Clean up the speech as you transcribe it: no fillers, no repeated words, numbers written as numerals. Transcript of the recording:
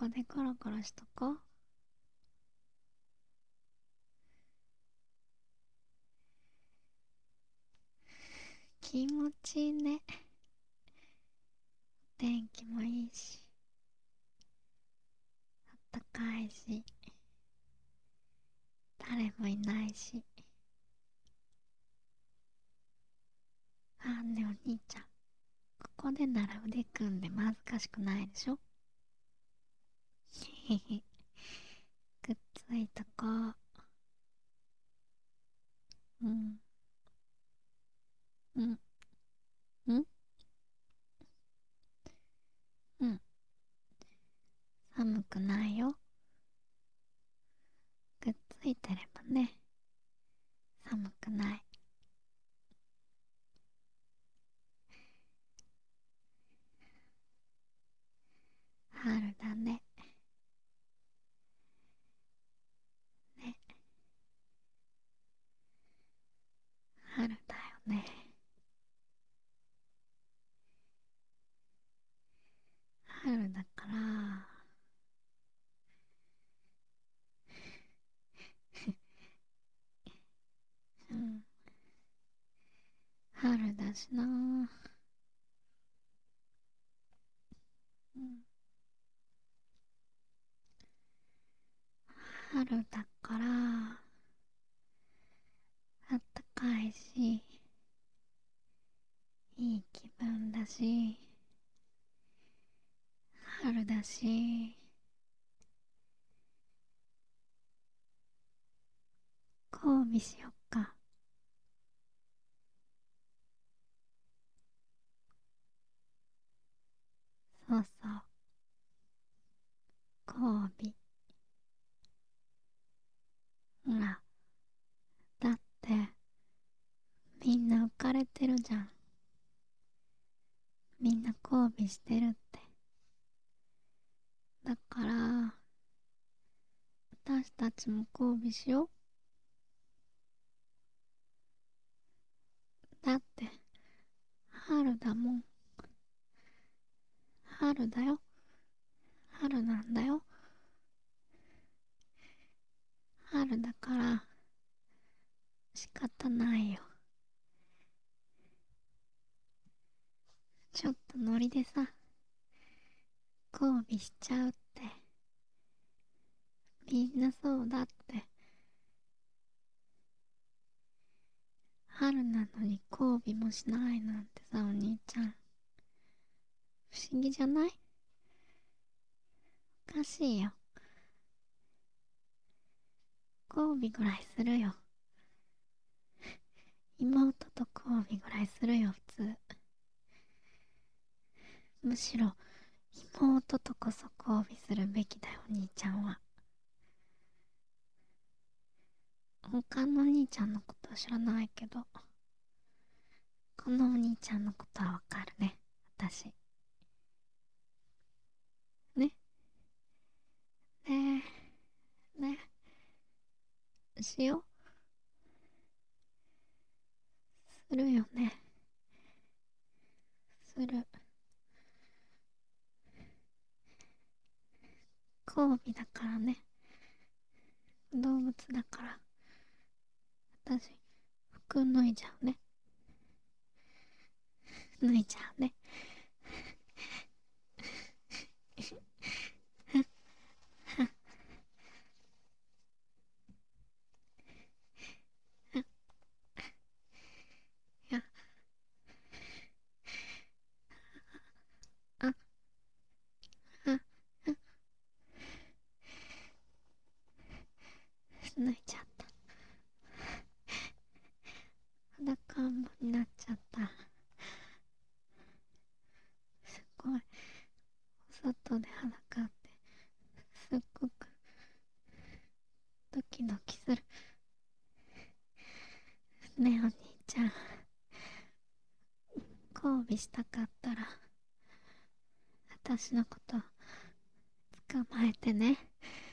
こでコロコロしとこう。気持ちいいね。天気もいいし、あったかいし、誰もいないし。ねお兄ちゃん、ここでなら腕組んでも恥ずかしくないでしょ。へへ、くっついとこう。うん、うん、うん、うん。寒くないよ。くっついてればね、寒くない。春だね。ね、春だよね。春だから、うん、春だしな。うん、春だから、あったかいし、いい気分だし、春だし、交尾しよっか。そうそう、交尾。ほら、だって、みんな浮かれてるじゃん。みんな交尾してるって。だから、私たちも交尾しよう。だって、春だもん。春だよ。春なんだよ。春だから、仕方ないよ。ちょっとノリでさ、交尾しちゃうって。みんなそうだって。春なのに交尾もしないなんてさ、お兄ちゃん。不思議じゃない？おかしいよ。交尾ぐらいするよ。妹と交尾ぐらいするよ、普通。むしろ、妹とこそ交尾するべきだよ、お兄ちゃんは。他のお兄ちゃんのことは知らないけど、このお兄ちゃんのことはわかるね、私。ね、ねえ、ね、しよう。するよね。する。交尾だからね。動物だから。私、服脱いじゃうね。脱いじゃうね。いや、あ、あ、脱いちゃった。裸んぼになっちゃった。すごい。お外で裸ってすっごくドキドキする。ねえお兄ちゃん、交尾したかったら私のこと捕まえてね。